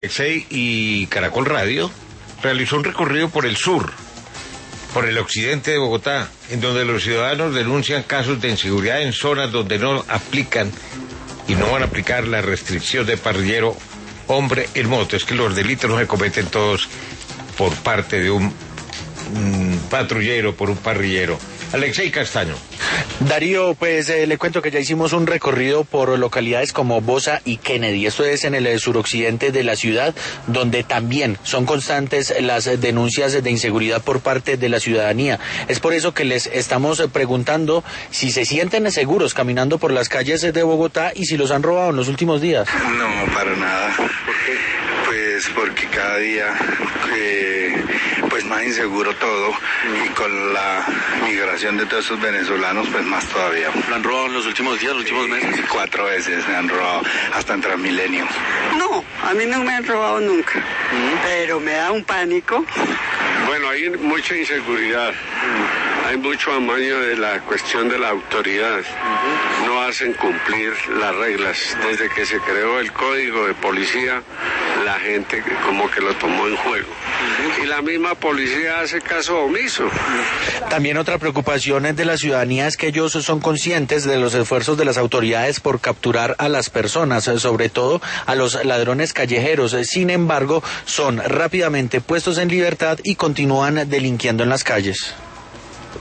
Alexei y Caracol Radio realizó un recorrido por el sur, por el occidente de Bogotá, en donde los ciudadanos denuncian casos de inseguridad en zonas donde no aplican y no van a aplicar la restricción de parrillero hombre en moto. Es que los delitos no se cometen todos por parte de un patrullero, por un parrillero. Alexei Castaño. Darío, pues le cuento que ya hicimos un recorrido por localidades como Bosa y Kennedy. Esto es en el suroccidente de la ciudad, donde también son constantes las denuncias de inseguridad por parte de la ciudadanía. Es por eso que les estamos preguntando si se sienten seguros caminando por las calles de Bogotá y si los han robado en los últimos días. No, para nada. ¿Por qué? Pues porque cada día pues más inseguro todo, y con la migración de todos estos venezolanos pues más todavía. ¿Lo han robado en los últimos días, los últimos meses? 4 veces me han robado, hasta en Transmilenio. No, a mí no me han robado nunca, pero me da un pánico. Bueno, hay mucha inseguridad, hay mucho amaño de la cuestión de la autoridad, no hacen cumplir las reglas. Desde que se creó el código de policía, la gente como que lo tomó en juego, y la misma policía hace caso omiso. También otra preocupación de la ciudadanía es que ellos son conscientes de los esfuerzos de las autoridades por capturar a las personas, sobre todo a los ladrones callejeros. Sin embargo, son rápidamente puestos en libertad y continúan delinquiendo en las calles.